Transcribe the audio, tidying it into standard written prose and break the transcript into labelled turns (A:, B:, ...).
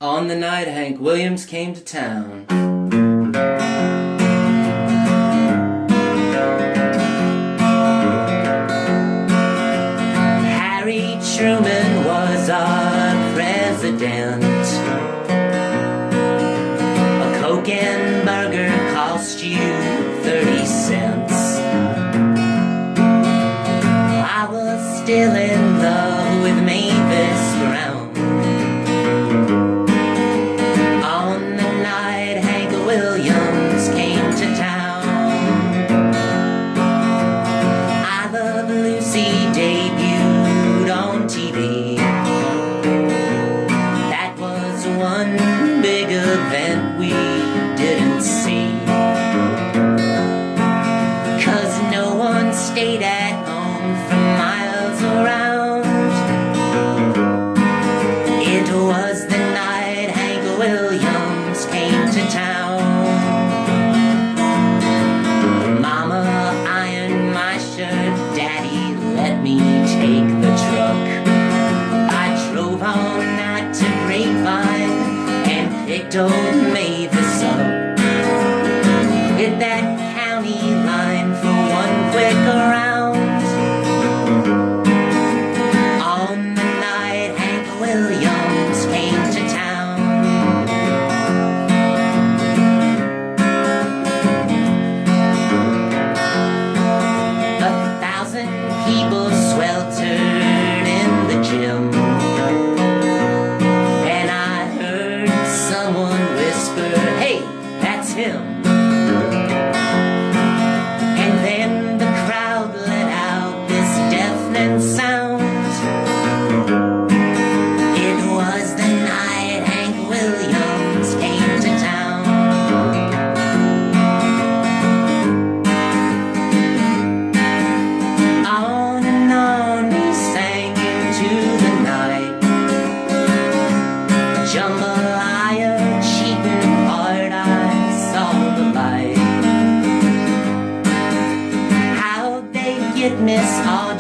A: On the night Hank Williams came to town, Harry Truman was our president. A Coke and burger cost you 30 cents. I was still in love with Mavis Brown. Williams came to town. I Love Lucy debuted on TV. That was one big event we didn't see, 'cause no one stayed at home for miles around. It was the night Hank Williams came to town. Daddy, let me take the truck. I drove on out to Grapevine and picked old Mavis up. Hit that county line for one quick round. On the night Hank Williams came to town. People sweltered in the gym, and I heard someone whisper, "Hey, that's him." And then the crowd let out this deafening sound. It was the night Hank Williams came to town. Jambalaya, cheating hard, I saw the light. How'd they get Miss